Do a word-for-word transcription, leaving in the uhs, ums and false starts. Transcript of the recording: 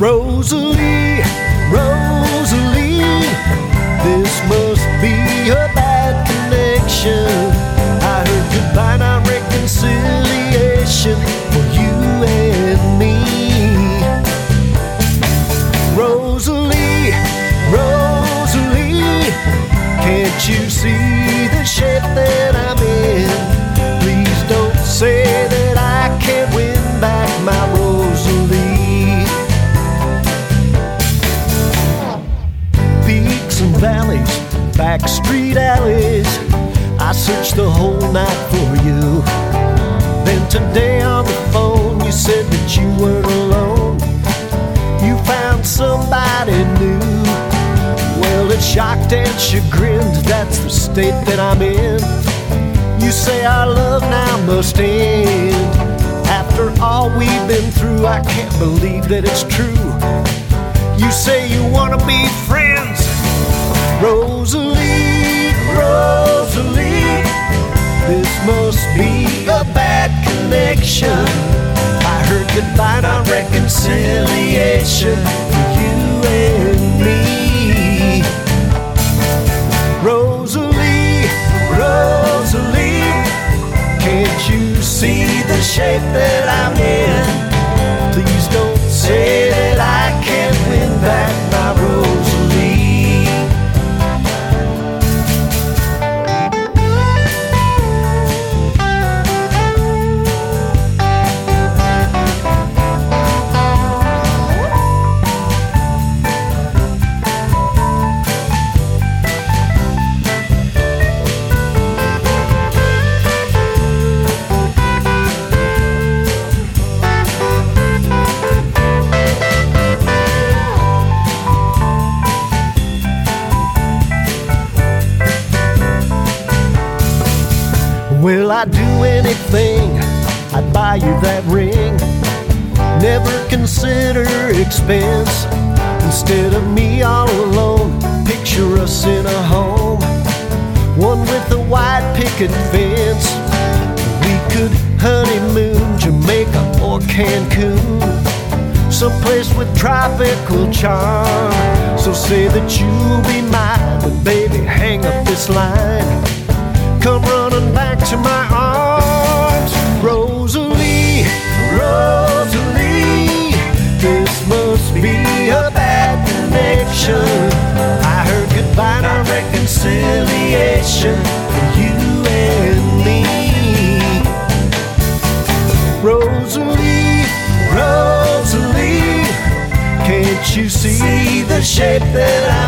Rosalie, Rosalie, this must be a bad connection. I heard goodbye, not reconciliation for you and me. Rosalie, Rosalie, can't you see the shape that I'm in? Please don't say that I can't win back my Rosalie. Peaks and valleys, back street alleys, I searched the whole night for you. Then today on the phone you said that you weren't alone. You found somebody new. Well, it's shocked and chagrined, that's the state that I'm in. You say our love now must end. After all we've been through, I can't believe that it's true. You say you wanna be friends. Rosalie, Rosalie, this must be a bad connection. I heard goodbye, not reconciliation for you and me. Rosalie, Rosalie, can't you see the shape that I'm in? Please don't say that I can't win back my Rosalie. Will I do anything? I'd buy you that ring. Never consider expense. Instead of me all alone, picture us in a home, one with a white picket fence. We could honeymoon Jamaica or Cancun, someplace with tropical charm. So say that you'll be mine, and baby, hang up this line. Come running back to my arms. Rosalie, Rosalie, this must be a bad connection. I heard goodbye, not reconciliation for you and me. Rosalie, Rosalie, can't you see the shape that I